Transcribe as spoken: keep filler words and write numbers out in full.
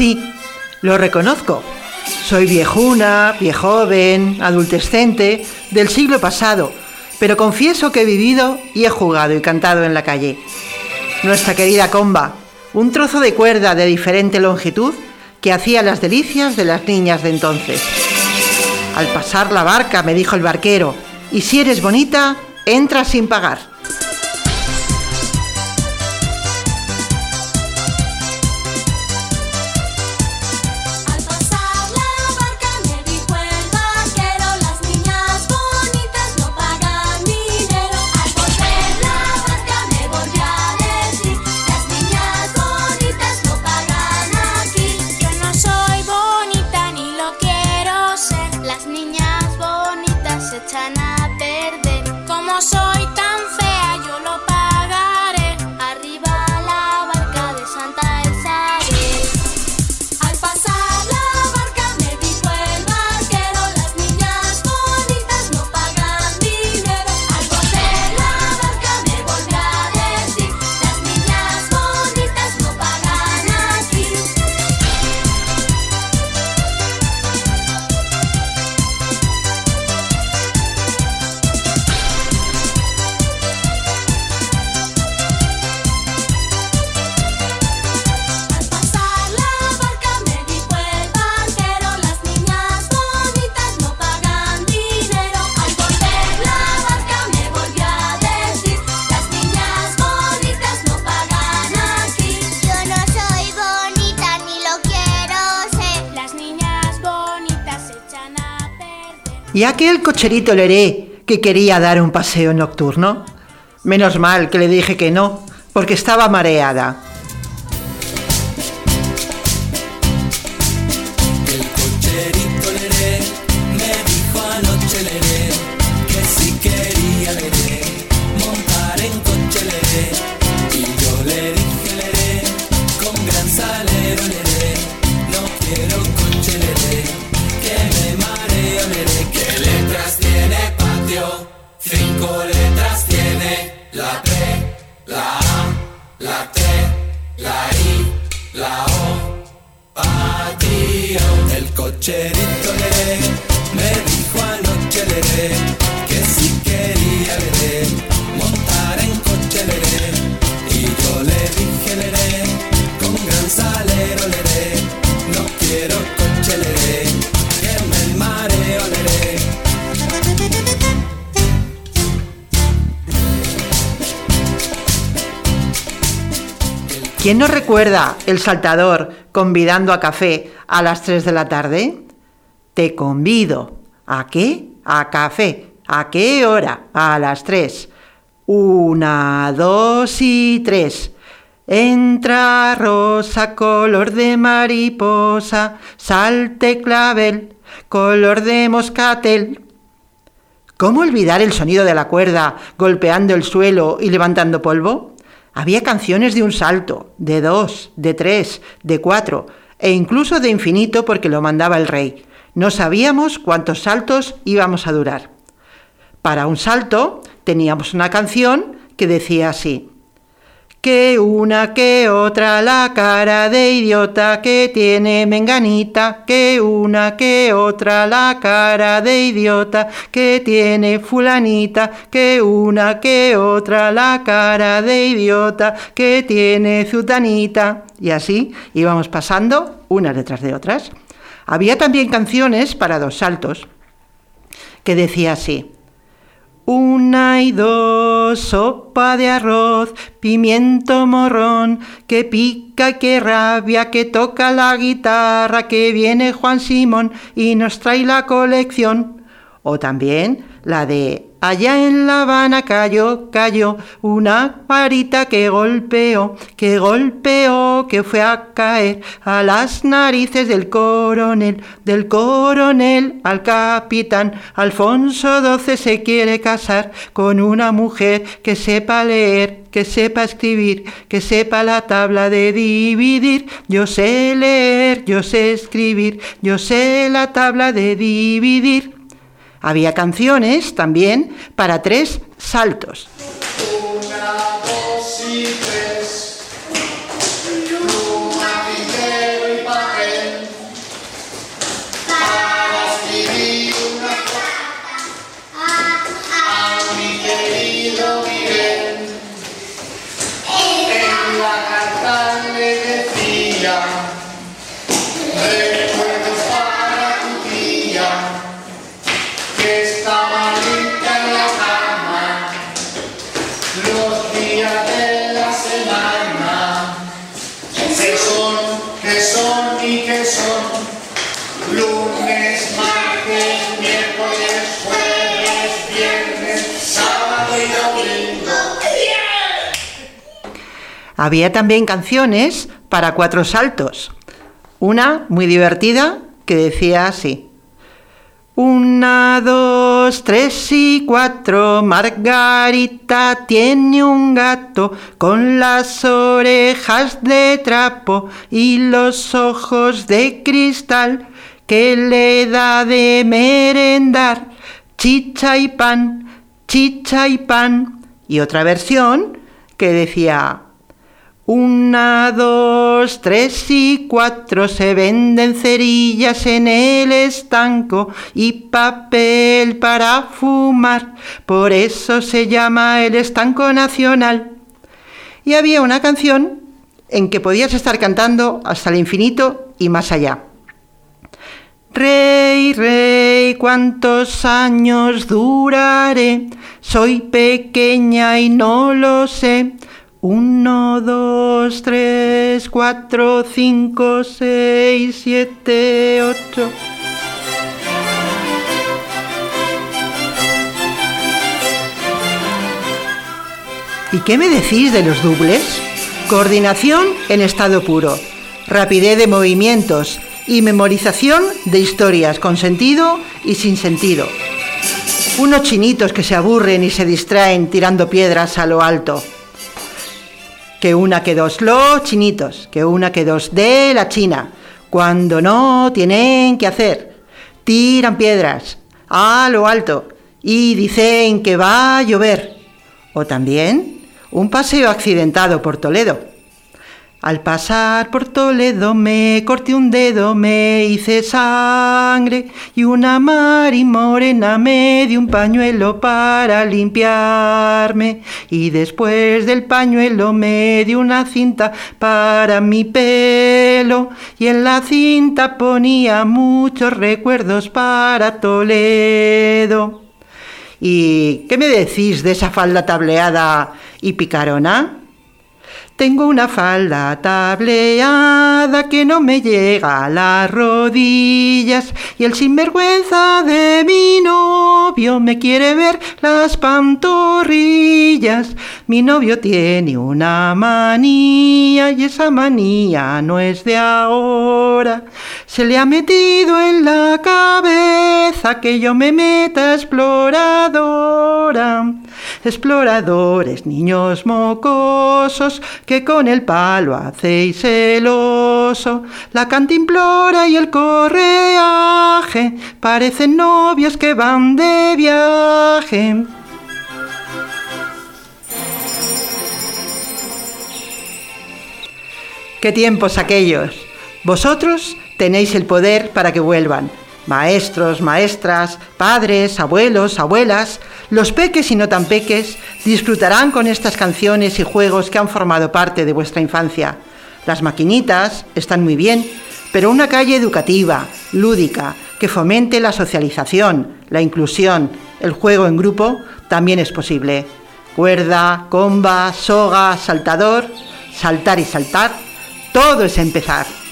Sí, lo reconozco. Soy viejuna, viejoven, adultescente, del siglo pasado, pero confieso que he vivido y he jugado y cantado en la calle. Nuestra querida comba, un trozo de cuerda de diferente longitud que hacía las delicias de las niñas de entonces. Al pasar la barca me dijo el barquero, y si eres bonita, entra sin pagar. ¿Y aquel cocherito leré que quería dar un paseo nocturno? Menos mal que le dije que no, porque estaba mareada. El cocherito leré me dijo anoche leré que si quería leré montar en coche leré, y yo le dije leré con gran salero leré, no quiero coche leré, que me mareo leré. ¿Qué letras tiene patio? Cinco letras tiene, la P, la A, la T, la I, la O, patio. El cocherito leré me dijo anoche leré que si quería leré montar en coche leré, y yo le dije leré con gran salero leré, no quiero coche leré, que me mareo leré. ¿Quién no recuerda El Saltador convidando a café a las tres de la tarde? Te convido. ¿A qué? A café. ¿A qué hora? A las tres. Una, dos y tres. Entra rosa, color de mariposa, salte clavel, color de moscatel. ¿Cómo olvidar el sonido de la cuerda golpeando el suelo y levantando polvo? Había canciones de un salto, de dos, de tres, de cuatro, e incluso de infinito porque lo mandaba el rey. No sabíamos cuántos saltos íbamos a durar. Para un salto teníamos una canción que decía así: que una, que otra, la cara de idiota que tiene menganita, que una, que otra, la cara de idiota que tiene fulanita, que una, que otra, la cara de idiota que tiene zutanita. Y así íbamos pasando unas detrás de otras. Había también canciones para dos saltos que decía así: una y dos, sopa de arroz, pimiento morrón, que pica y que rabia, que toca la guitarra, que viene Juan Simón y nos trae la colección. O también la de allá en La Habana cayó, cayó una varita que golpeó, que golpeó, que fue a caer a las narices del coronel, del coronel al capitán. Alfonso doce se quiere casar con una mujer que sepa leer, que sepa escribir, que sepa la tabla de dividir. Yo sé leer, yo sé escribir, yo sé la tabla de dividir. Había canciones también para tres saltos. Una, dos y tres. Pluma, dinero y papel. lunes, miércoles, jueves, viernes, sábado y domingo. Había también canciones para cuatro saltos. Una muy divertida que decía así: una, dos, tres y cuatro, Margarita tiene un gato con las orejas de trapo y los ojos de cristal que le da de merendar chicha y pan, chicha y pan. Y otra versión que decía: una, dos, tres y cuatro, se venden cerillas en el estanco y papel para fumar, por eso se llama el estanco nacional. Y había una canción en que podías estar cantando hasta el infinito y más allá. Rey, rey, ¿cuántos años duraré? Soy pequeña y no lo sé. Uno, dos, tres, cuatro, cinco, seis, siete, ocho. ¿Y qué me decís de los dobles? Coordinación en estado puro, rapidez de movimientos y memorización de historias con sentido y sin sentido. Unos chinitos que se aburren y se distraen tirando piedras a lo alto. Que una, que dos, los chinitos, que una, que dos, de la China, cuando no tienen que hacer, tiran piedras a lo alto y dicen que va a llover. O también un paseo accidentado por Toledo. Al pasar por Toledo me corté un dedo, me hice sangre y una Mari morena me dio un pañuelo para limpiarme y después del pañuelo me dio una cinta para mi pelo y en la cinta ponía muchos recuerdos para Toledo. ¿Y qué me decís de esa falda tableada y picarona? Tengo una falda tableada que no me llega a las rodillas y el sinvergüenza de mi novio me quiere ver las pantorrillas. Mi novio tiene una manía y esa manía no es de ahora. Se le ha metido en la cabeza que yo me meta exploradora. Exploradores, niños mocosos, que con el palo hacéis el oso. La cantimplora y el correaje parecen novios que van de viaje. ¡Qué tiempos aquellos! Vosotros tenéis el poder para que vuelvan. Maestros, maestras, padres, abuelos, abuelas, los peques y no tan peques disfrutarán con estas canciones y juegos que han formado parte de vuestra infancia. Las maquinitas están muy bien, pero una calle educativa, lúdica, que fomente la socialización, la inclusión, el juego en grupo, también es posible. Cuerda, comba, soga, saltador, saltar y saltar, todo es empezar.